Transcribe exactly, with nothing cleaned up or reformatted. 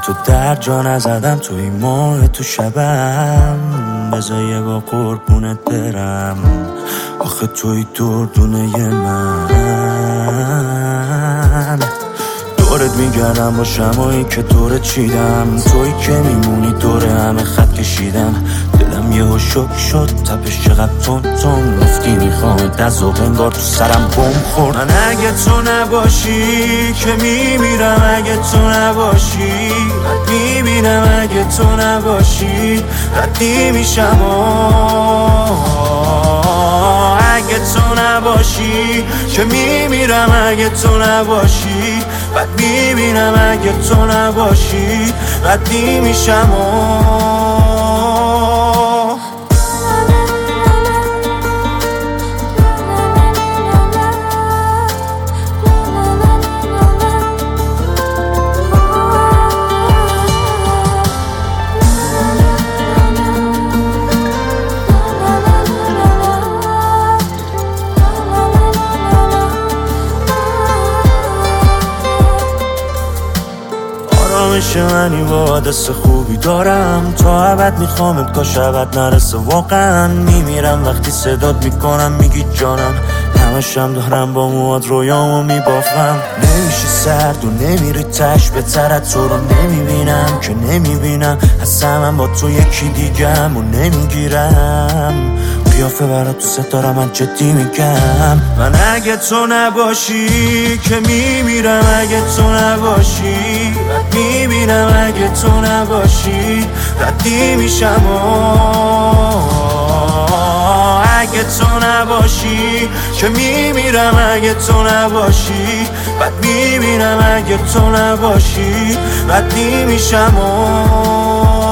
تو در جا نزدم، تو این ماه تو شبم، بذار یه با قربونت برم، آخه توی دردونه من. دورت میگردم با شمایی که دورت چیدم، توی که میمونی دور همه خط کشیدم. دلم یه شک شد، تپش چقدر تون تون گفتی میخوامت، از و انگار تو سرم بم خورد. من اگه تو نباشی که میمیرم، اگه تو نباشی رد میبینم، اگه تو نباشی ردی میشم. اگه تو نباشی که میمیرم، اگه تو نباشی بد میبینم، اگه تو نباشی ردی میشم. منی با دست خوبی دارم، تا ابد میخوامت، کاش ابد نرسه. واقعا میمیرم وقتی صدات میکنم میگی جانم، همشم دارم با مواد رویامو میبافم. نمیشه سرد و نمیری تش به ترت، تو رو نمیبینم که نمیبینم، اصلا من با تو یکی دیگم و نمیگیرم قیافه برات تو ستاره، من جدی میگم. من اگه تو نباشی که میمیرم، اگه تو نباشی رد میبینم، اگه تو نباشی ردی میشم. اگه تو نباشی که میمیرم، اگه تو نباشی بد میبینم، اگه تو نباشی ردی میشم.